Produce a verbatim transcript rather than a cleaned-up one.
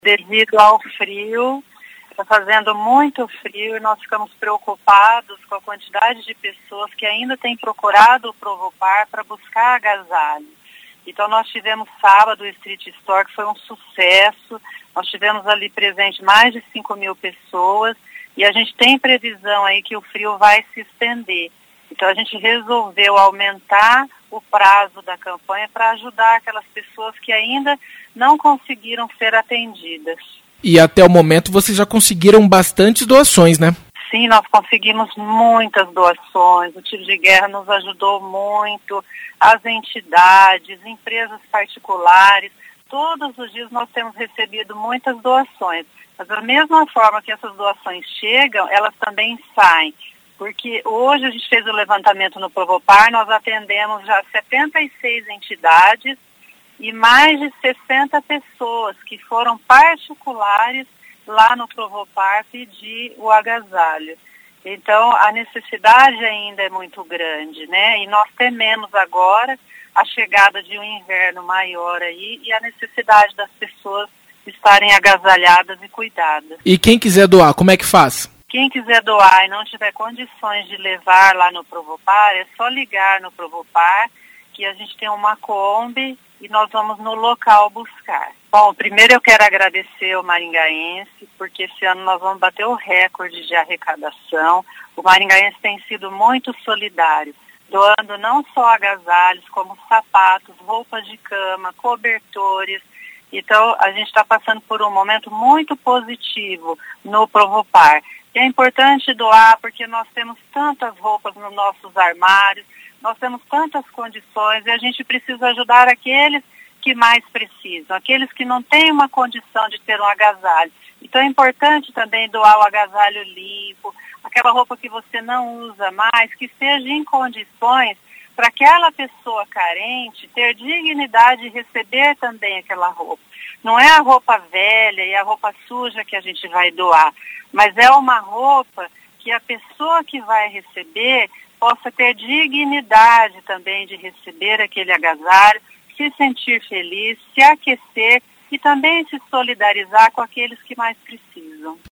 Devido ao frio, está fazendo muito frio e nós ficamos preocupados com a quantidade de pessoas que ainda têm procurado o Provopar para buscar agasalho. Então nós tivemos sábado o Street Store, que foi um sucesso, nós tivemos ali presente mais de cinco mil pessoas e a gente tem previsão aí que o frio vai se estender. Então a gente resolveu aumentar o prazo da campanha para ajudar aquelas pessoas que ainda não conseguiram ser atendidas. E até o momento vocês já conseguiram bastantes doações, né? Sim, nós conseguimos muitas doações, o Tiro de Guerra nos ajudou muito, as entidades, empresas particulares, todos os dias nós temos recebido muitas doações. Mas da mesma forma que essas doações chegam, elas também saem. Porque hoje a gente fez o levantamento no Provopar, nós atendemos já setenta e seis entidades e mais de sessenta pessoas que foram particulares lá no Provopar pedir o agasalho. Então a necessidade ainda é muito grande, né? E nós tememos agora a chegada de um inverno maior aí e a necessidade das pessoas estarem agasalhadas e cuidadas. E quem quiser doar, como é que faz? Quem quiser doar e não tiver condições de levar lá no Provopar, é só ligar no Provopar, que a gente tem uma Kombi e nós vamos no local buscar. Bom, primeiro eu quero agradecer o Maringaense, porque esse ano nós vamos bater o recorde de arrecadação. O Maringaense tem sido muito solidário, doando não só agasalhos, como sapatos, roupas de cama, cobertores. Então, a gente está passando por um momento muito positivo no Provopar. E é importante doar porque nós temos tantas roupas nos nossos armários, nós temos tantas condições e a gente precisa ajudar aqueles que mais precisam, aqueles que não têm uma condição de ter um agasalho. Então é importante também doar o agasalho limpo, aquela roupa que você não usa mais, que esteja em condições para aquela pessoa carente ter dignidade de receber também aquela roupa. Não é a roupa velha e a roupa suja que a gente vai doar, mas é uma roupa que a pessoa que vai receber possa ter dignidade também de receber aquele agasalho, se sentir feliz, se aquecer e também se solidarizar com aqueles que mais precisam.